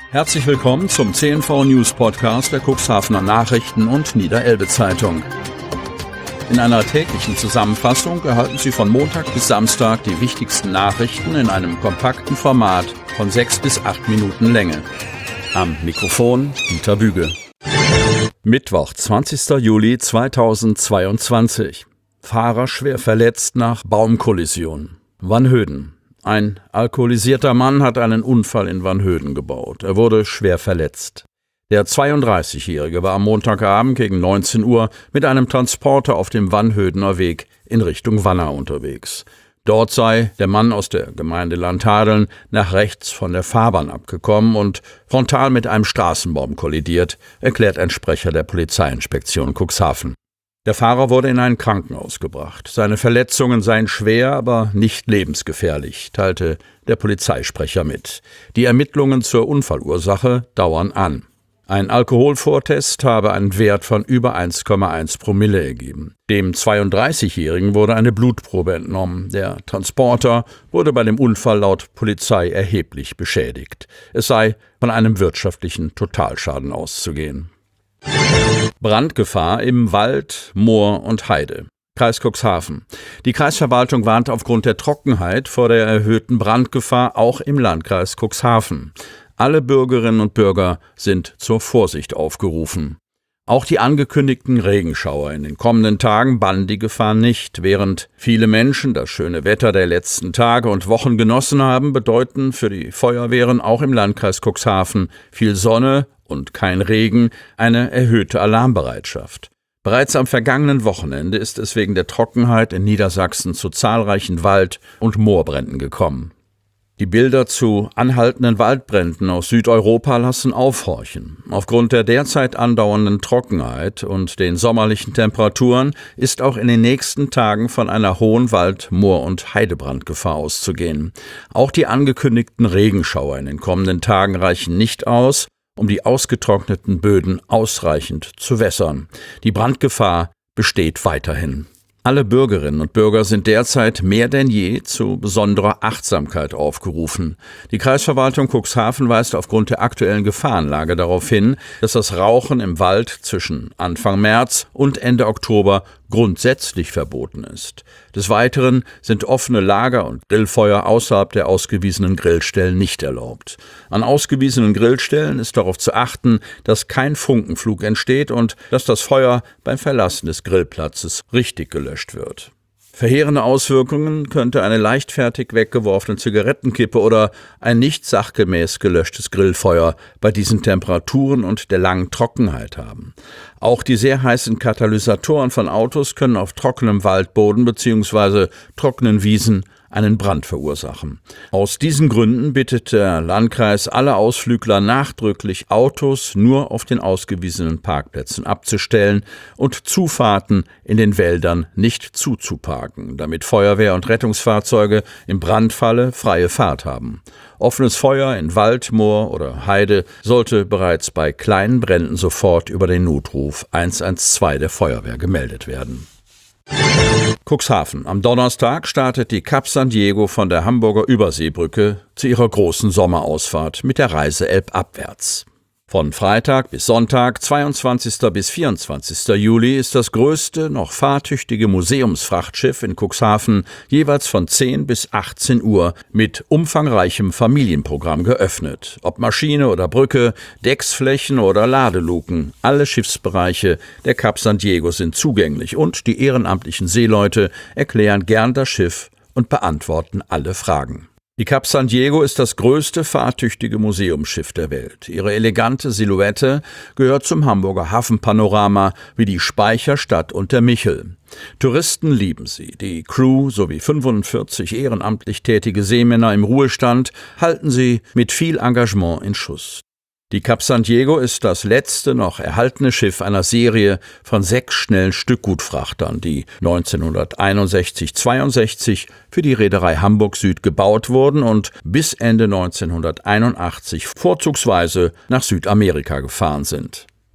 Herzlich willkommen zum CNV News Podcast der Cuxhavener Nachrichten und Niederelbe-Zeitung. In einer täglichen Zusammenfassung erhalten Sie von Montag bis Samstag die wichtigsten Nachrichten in einem kompakten Format von 6 bis 8 Minuten Länge. Am Mikrofon Dieter Büge. Mittwoch, 20. Juli 2022. Fahrer schwer verletzt nach Baumkollision. Vanhöden. Ein alkoholisierter Mann hat einen Unfall in Vanhöden gebaut. Er wurde schwer verletzt. Der 32-Jährige war am Montagabend gegen 19 Uhr mit einem Transporter auf dem Vanhödener Weg in Richtung Wanner unterwegs. Dort sei der Mann aus der Gemeinde Landhadeln nach rechts von der Fahrbahn abgekommen und frontal mit einem Straßenbaum kollidiert, erklärt ein Sprecher der Polizeiinspektion Cuxhaven. Der Fahrer wurde in ein Krankenhaus gebracht. Seine Verletzungen seien schwer, aber nicht lebensgefährlich, teilte der Polizeisprecher mit. Die Ermittlungen zur Unfallursache dauern an. Ein Alkoholvortest habe einen Wert von über 1,1 Promille ergeben. Dem 32-Jährigen wurde eine Blutprobe entnommen. Der Transporter wurde bei dem Unfall laut Polizei erheblich beschädigt. Es sei von einem wirtschaftlichen Totalschaden auszugehen. Brandgefahr im Wald, Moor und Heide. Kreis Cuxhaven. Die Kreisverwaltung warnt aufgrund der Trockenheit vor der erhöhten Brandgefahr auch im Landkreis Cuxhaven. Alle Bürgerinnen und Bürger sind zur Vorsicht aufgerufen. Auch die angekündigten Regenschauer in den kommenden Tagen bannen die Gefahr nicht. Während viele Menschen das schöne Wetter der letzten Tage und Wochen genossen haben, bedeuten für die Feuerwehren auch im Landkreis Cuxhaven viel Sonne und kein Regen eine erhöhte Alarmbereitschaft. Bereits am vergangenen Wochenende ist es wegen der Trockenheit in Niedersachsen zu zahlreichen Wald- und Moorbränden gekommen. Die Bilder zu anhaltenden Waldbränden aus Südeuropa lassen aufhorchen. Aufgrund der derzeit andauernden Trockenheit und den sommerlichen Temperaturen ist auch in den nächsten Tagen von einer hohen Wald-, Moor- und Heidebrandgefahr auszugehen. Auch die angekündigten Regenschauer in den kommenden Tagen reichen nicht aus, um die ausgetrockneten Böden ausreichend zu wässern. Die Brandgefahr besteht weiterhin. Alle Bürgerinnen und Bürger sind derzeit mehr denn je zu besonderer Achtsamkeit aufgerufen. Die Kreisverwaltung Cuxhaven weist aufgrund der aktuellen Gefahrenlage darauf hin, dass das Rauchen im Wald zwischen Anfang März und Ende Oktober grundsätzlich verboten ist. Des Weiteren sind offene Lager- und Grillfeuer außerhalb der ausgewiesenen Grillstellen nicht erlaubt. An ausgewiesenen Grillstellen ist darauf zu achten, dass kein Funkenflug entsteht und dass das Feuer beim Verlassen des Grillplatzes richtig gelöscht wird. Verheerende Auswirkungen könnte eine leichtfertig weggeworfene Zigarettenkippe oder ein nicht sachgemäß gelöschtes Grillfeuer bei diesen Temperaturen und der langen Trockenheit haben. Auch die sehr heißen Katalysatoren von Autos können auf trockenem Waldboden bzw. trockenen Wiesen einen Brand verursachen. Aus diesen Gründen bittet der Landkreis alle Ausflügler nachdrücklich, Autos nur auf den ausgewiesenen Parkplätzen abzustellen und Zufahrten in den Wäldern nicht zuzuparken, damit Feuerwehr- und Rettungsfahrzeuge im Brandfalle freie Fahrt haben. Offenes Feuer in Wald, Moor oder Heide sollte bereits bei kleinen Bränden sofort über den Notruf 112 der Feuerwehr gemeldet werden. Cuxhaven. Am Donnerstag startet die Cap San Diego von der Hamburger Überseebrücke zu ihrer großen Sommerausfahrt mit der Reise elbabwärts. Von Freitag bis Sonntag, 22. bis 24. Juli, ist das größte noch fahrtüchtige Museumsfrachtschiff in Cuxhaven jeweils von 10 bis 18 Uhr mit umfangreichem Familienprogramm geöffnet. Ob Maschine oder Brücke, Decksflächen oder Ladeluken, alle Schiffsbereiche der Cap San Diego sind zugänglich und die ehrenamtlichen Seeleute erklären gern das Schiff und beantworten alle Fragen. Die Cap San Diego ist das größte fahrtüchtige Museumsschiff der Welt. Ihre elegante Silhouette gehört zum Hamburger Hafenpanorama wie die Speicherstadt und der Michel. Touristen lieben sie. Die Crew sowie 45 ehrenamtlich tätige Seemänner im Ruhestand halten sie mit viel Engagement in Schuss. Die Cap San Diego ist das letzte noch erhaltene Schiff einer Serie von 6 schnellen Stückgutfrachtern, die 1961/62 für die Reederei Hamburg Süd gebaut wurden und bis Ende 1981 vorzugsweise nach Südamerika gefahren sind.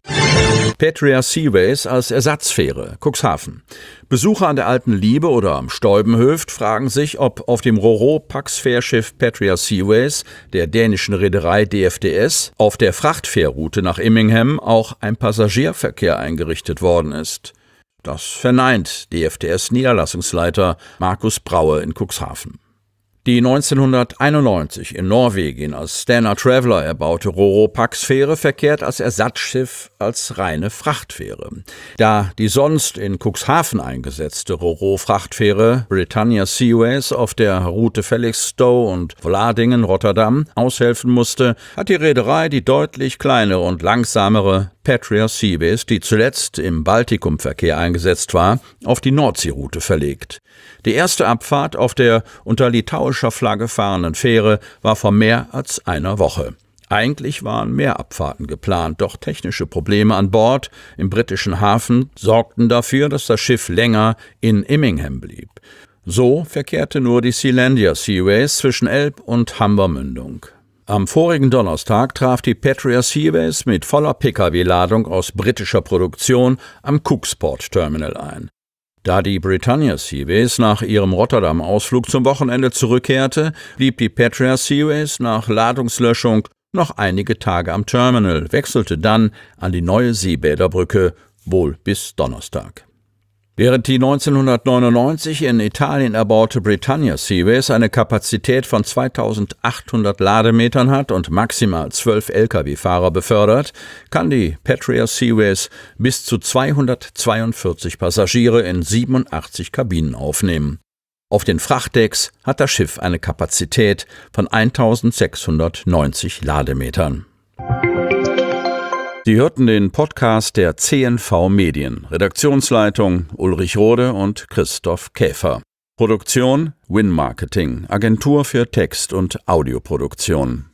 Patria Seaways als Ersatzfähre, Cuxhaven. Besucher an der Alten Liebe oder am Steubenhöft fragen sich, ob auf dem Ro-Ro-Pax-Fährschiff Patria Seaways der dänischen Reederei DFDS auf der Frachtfährroute nach Immingham auch ein Passagierverkehr eingerichtet worden ist. Das verneint DFDS-Niederlassungsleiter Markus Braue in Cuxhaven. Die 1991 in Norwegen als Stena Traveller erbaute Ro-Ro-Pax-Fähre verkehrt als Ersatzschiff als reine Frachtfähre. Da die sonst in Cuxhaven eingesetzte Ro-Ro-Frachtfähre Britannia Seaways auf der Route Felixstowe und Vladingen-Rotterdam aushelfen musste, hat die Reederei die deutlich kleinere und langsamere Patria Seaways, die zuletzt im Baltikumverkehr eingesetzt war, auf die Nordseeroute verlegt. Die erste Abfahrt auf der unter litauischer Flagge fahrenden Fähre war vor mehr als einer Woche. Eigentlich waren mehr Abfahrten geplant, doch technische Probleme an Bord im britischen Hafen sorgten dafür, dass das Schiff länger in Immingham blieb. So verkehrte nur die Sealandia Seaways zwischen Elb und Hamburg-Mündung. Am vorigen Donnerstag traf die Patria Seaways mit voller Pkw-Ladung aus britischer Produktion am Cooksport Terminal ein. Da die Britannia Seaways nach ihrem Rotterdam-Ausflug zum Wochenende zurückkehrte, blieb die Patria Seaways nach Ladungslöschung noch einige Tage am Terminal, wechselte dann an die neue Seebäderbrücke, wohl bis Donnerstag. Während die 1999 in Italien erbaute Britannia Seaways eine Kapazität von 2800 Lademetern hat und maximal 12 Lkw-Fahrer befördert, kann die Patria Seaways bis zu 242 Passagiere in 87 Kabinen aufnehmen. Auf den Frachtdecks hat das Schiff eine Kapazität von 1690 Lademetern. Sie hörten den Podcast der CNV Medien. Redaktionsleitung Ulrich Rode und Christoph Käfer. Produktion Win Marketing, Agentur für Text- und Audioproduktion.